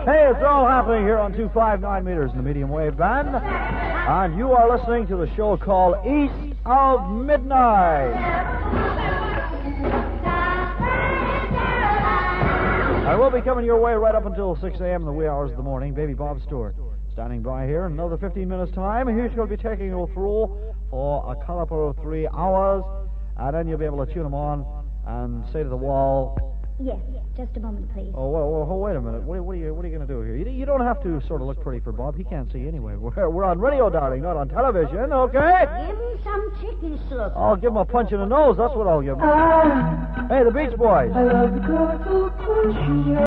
Hey, it's all happening here on 259 meters in the medium wave band. And you are listening to the show called East of Midnight. I will be coming your way right up until 6 a.m. in the wee hours of the morning. Baby Bob Stewart standing by here in another 15 minutes' time. He's going to be taking you through for a caliber of 3 hours. And then you'll be able to tune him on and say to the wall... Yes, just a moment, please. Oh, well, wait a minute. What are you going to do here? You don't have to sort of look pretty for Bob. He can't see anyway. We're on radio, darling, not on television, okay? Give him some chicken soup. I'll give him a punch in the nose. That's what I'll give him. Hey, the Beach Boys. I love the colorful